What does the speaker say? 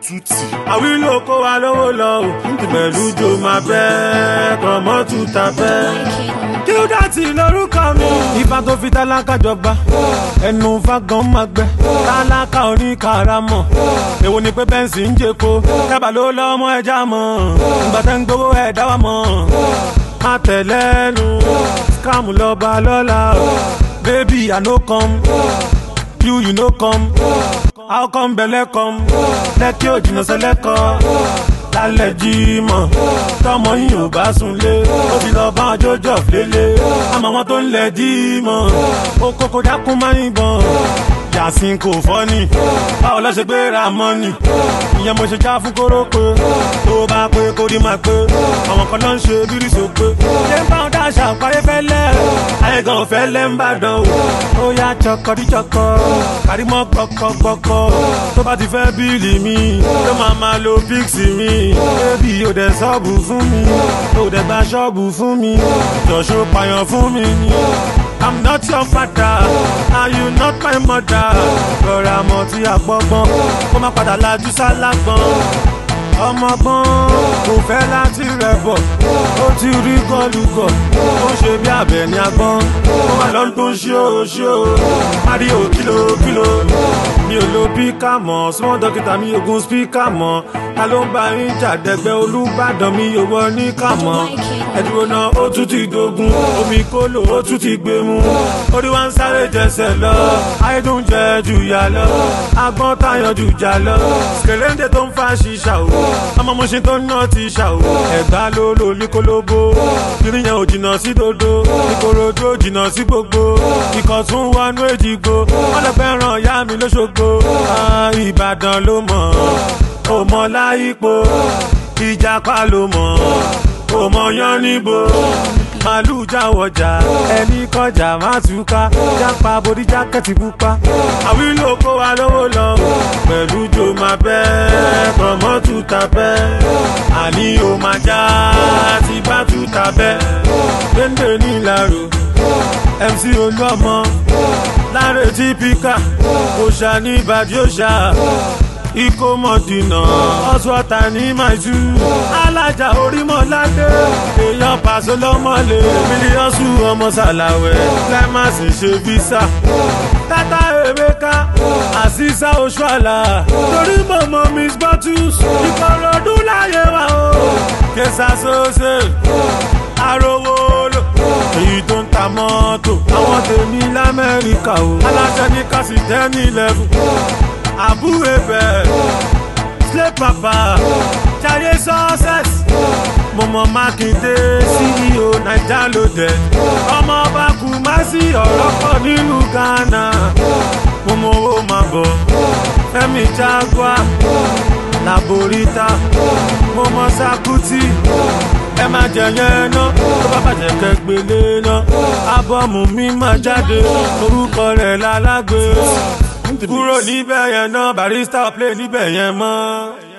Tutti. Àwílò kó wa lówó lọ o, pẹ̀lú jo máa bẹ́ kọ̀mọ́ tuta bẹ́. Kí ó dàtí lórúkọ mi. Ifá tó fi tálákà jọba, ẹnu fagán máa gbẹ. Tálákà oníkàràmọ̀, èwo ni pé bẹ́ǹsì ń jẹ́ko. Dábà ló lọ́mọ ẹja mọ̀, ìgbà tẹ́ ń gbowó ẹ̀ dá wa mọ̀. Má tẹ̀lẹ́nu, scam lọ́ba lọ́la o. Baby, I no come, you no come. How come belle come? Lẹ́kí òjìnà sẹ́lẹ́kọ̀. Lálẹ́ Jímọ̀, tọmọ yín ò bá sunlé. Ó ti lọ bá ọjọ́jọ́ lélẹ̀. Àmọ́ wọn tó ń lẹ̀ Jímọ̀. Ó kókó dákún máa ń bọ̀. Yàsín kò fọ́ ni. Báwo lọ ṣe gbé ra mọ́nì? Ìyẹn mo ṣe já fún kórópè. Tó bá pé kó rí máa pé. Àwọn kan ló ń ṣe bírí sópé. Ṣé ń bá wọn dáṣà parí fẹ́lẹ́? Ayé gan ò fẹ́lẹ́ ń bàdàn o. Ó yá chọkọdíchọkọ. Kàrímọ́ gbọkọgbọkọ. Tó bá ti fẹ́ bíìlì mi. Ló máa lo píksì mi. Bébì ò dẹ̀ ṣọ́ọ̀bù fún mi. Ò dẹ̀ gba ṣọ́ọ̀bù fún mi. Jọ̀ṣọ́ pààyàn fún mi ni. I'm not your father, and you not my mother. Rọra mọ̀ tí a gbọ́gbọ́n, kó má padà lajú sálágbọ́n. Ọmọgbọ́n kò fẹ́ láti rẹ̀ bọ̀, ó ti rí gọ́lùgọ̀, ó ń ṣe bí abẹ ní agbọ́n. Ó wà lọ́n tó ń ṣó. Mario kìlò, mi ò lo píkà mọ́, small dókítà mi ogun spíkà mọ́. Ta ló ń bá yín jàdẹ̀gbẹ́ Olúbàdàn mi ò wọ ní kàmọ́. Ẹ̀dúró náà ó tún ti dogun, omi kólò ó tún ti gbé mu. Orí wa ń sáré jẹsẹ̀ lọ, ayédùn jẹ jù yà lọ. Agbọ́n táyàn jù jà lọ, kèléńdé tó ń fa ṣíṣà o. Ọmọ mo ṣe tó ń ná ti ṣà o. Ẹ̀gbá ló lò ní kólóbó, kìnìyàn ò jìnnà sí dodo. Ìkòròdú ò jìnnà sí gbogbo, ikọ̀ tún wọnú Èjìgbò. Wọ́n lọ fẹ́ràn ìyá mi lóṣogbo. Ìbàdàn ló mọ̀, ó mọ láyípo. Ìjàpá ló mọ̀, ó mọ yán níbo. Màálù jáwọjà, ẹni kọjá má túká. Jápa borí jákẹ́tì pupa. Àwílò kó wa lówó lọ, pẹ̀lú jo máa bẹ́ kọ̀mọ́ tuta bẹ́. Àní o máa já ti bá tuta bẹ́. Déndé ní ìlàrò, MC Olúọmọ, Láre típíkà, òṣà ní ìbàdí òṣà. Ikó mọ̀dínà, ọ̀ṣọ́ta ní màjú. Alájà orímọ̀ládé, èèyàn pàṣẹ lọ́mọlé. Mílíọ̀sù ọmọ Sàlàwẹ̀, Climax ṣe físà. Tata Emeka, Àṣìṣà Oṣuàlà. Torí mọ̀mọ́ Miss Bottles, Ìkòròdú láyé wa o. Kẹsà sọ́sẹ̀, arówó lò. Èyí tó ń ta mọ́tò, àwọn tèmi l'Amẹ́ríkà o. Alájà ní kásì 10-11. Abu Ebel, Slay Papa, Jaiye Success, Momo Makinde, CEO Naija Loaded. Ọmọ ọba Kumasi ọ̀rọ̀ pọ̀ nínú Ghana. Momo owó máa bọ̀, Fẹ́mi Jaguar, Laborita, Momo Sakuti. Ẹ má jẹ yẹn ná, tó bá bàjẹ́ kẹgbélé ná. Ábọ́ọ̀mù mi máa jáde, orúkọ rẹ̀ lálágbé. Kúrò níbẹ̀ yẹn náà, Barrister play níbẹ̀ yẹn mọ́.